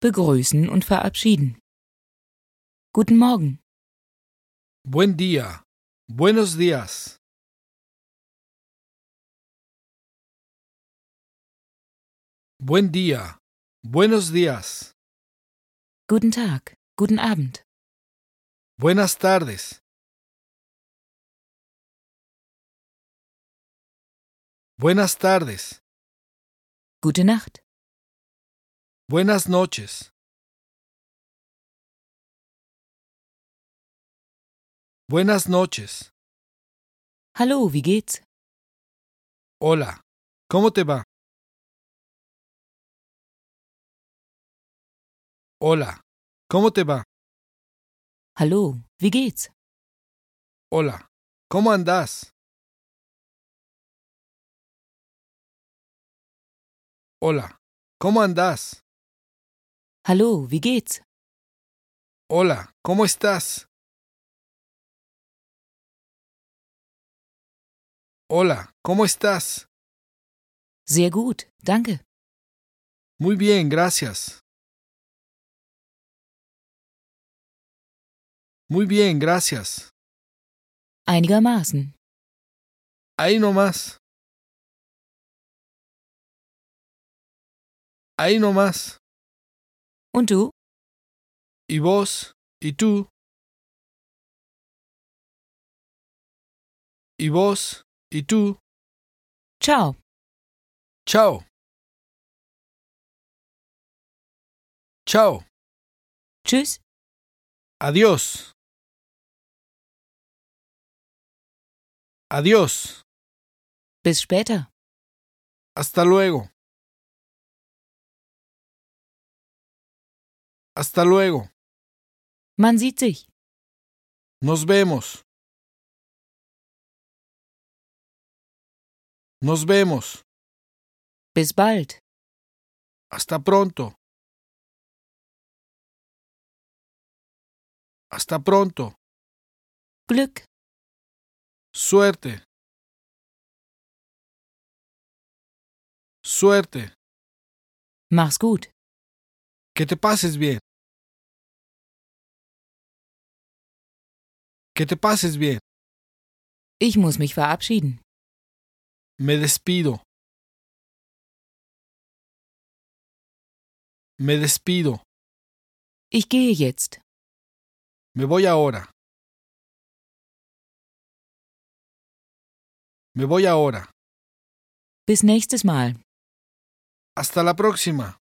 begrüßen und verabschieden. Guten Morgen. Buen día. Buenos días. Buen día. Buenos días. Guten Tag. Guten Abend. Buenas tardes. Buenas tardes. Gute Nacht. Buenas noches. Buenas noches. Hallo, wie geht's? Hola. ¿Cómo te va? Hola. ¿Cómo te va? Hallo, wie geht's? Hola. ¿Cómo andás? Hola. ¿Cómo andás? Hallo, wie geht's? Hola. ¿Cómo estás? Hola. ¿Cómo estás? Sehr gut, danke. Muy bien, gracias. Muy bien, gracias. Einigermaßen. Ahí nomás. Ahí nomás. Und du? ¿Y vos? ¿Y tú? ¿Y vos? ¿Y tú? Ciao. Chao. Chao. Tschüss. Adiós. Adiós. Bis später. Hasta luego. Hasta luego. Man sieht sich. Nos vemos. Nos vemos. Bis bald. Hasta pronto. Hasta pronto. Glück. Suerte. Suerte. Mach's gut. Que te pases bien. Que te pases bien. Ich muss mich verabschieden. Me despido. Me despido. Ich gehe jetzt. Me voy ahora. Me voy ahora. Bis nächstes Mal. Hasta la próxima.